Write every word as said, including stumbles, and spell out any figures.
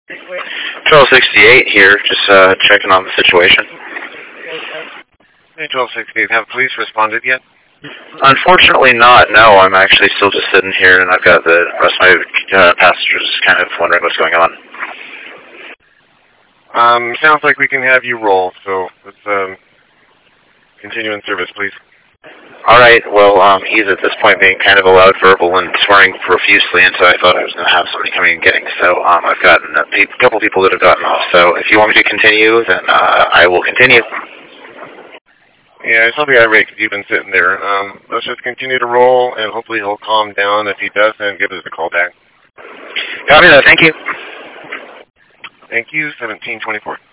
twelve sixty-eight here, just uh, checking on the situation. Hey, twelve sixty-eight, have police responded yet? Unfortunately not, no. I'm actually still just sitting here, and I've got the rest of my uh, passengers kind of wondering what's going on. Um, sounds like we can have you roll, so let's um, continue in service, please. All right, well, um, he's at this point being kind of a loud verbal and swearing profusely, and so I thought I was going to have somebody coming and getting. So um, I've gotten a pe couple people that have gotten off. So if you want me to continue, then uh, I will continue. Yeah, I saw the irate because you've been sitting there. Um, let's just continue to roll, and hopefully he'll calm down. If he does, then give us a call back. Copy that. Thank you. Thank you, seventeen twenty-four.